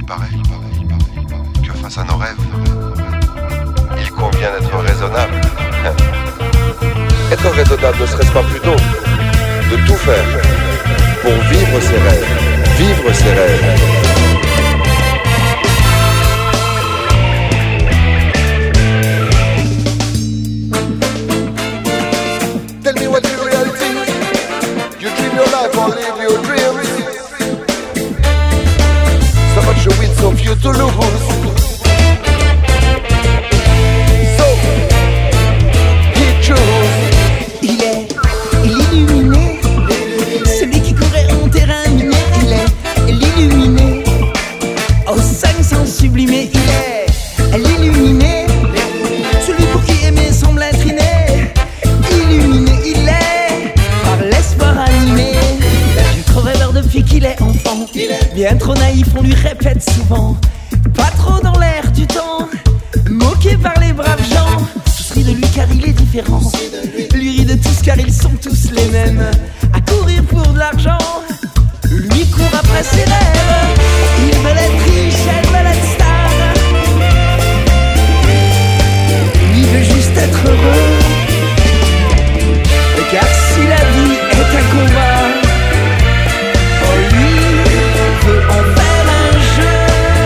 que face à nos rêves, il convient d'être raisonnable. Être raisonnable ne serait-ce pas plutôt de tout faire pour vivre ses rêves, vivre ses rêves. Tell me what the reality. You dream your life or live your dreams. So much to win, so few to lose. So, he chose. Il est l'illuminé, celui qui courait en terrain miné. Il est l'illuminé, au 500 sublimé. Il est l'illuminé, celui pour qui aimer semble être inné. Illuminé, il est par l'espoir animé. Il a dû trop rêveur depuis qu'il est enfant. Bien trop naïf, on lui répète souvent. Pas trop dans l'air du temps, moqué par les braves gens. Tous rient de lui car il est différent. Lui rit de tous car ils sont tous les mêmes. À courir pour de l'argent, lui court après ses rêves. Il veut être riche, elle veut être star. Lui veut juste être heureux. Car si la vie est un combat, oh, lui veut en faire un jeu.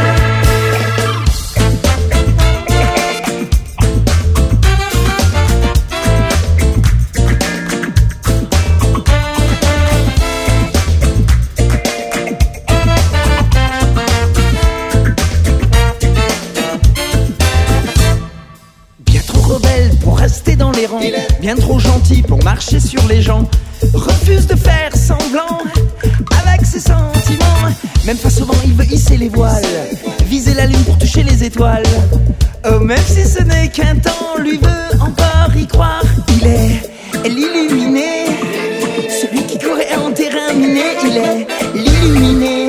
Bien trop rebelle pour rester dans les rangs, bien trop gentil pour marcher sur les gens. Refuse de faire semblant avec ses sentiments. Même face au vent, il veut hisser les voiles, viser la lune pour toucher les étoiles. Oh, même si ce n'est qu'un temps, lui veut encore y croire. Il est l'illuminé, celui qui courait en terrain miné. Il est l'illuminé,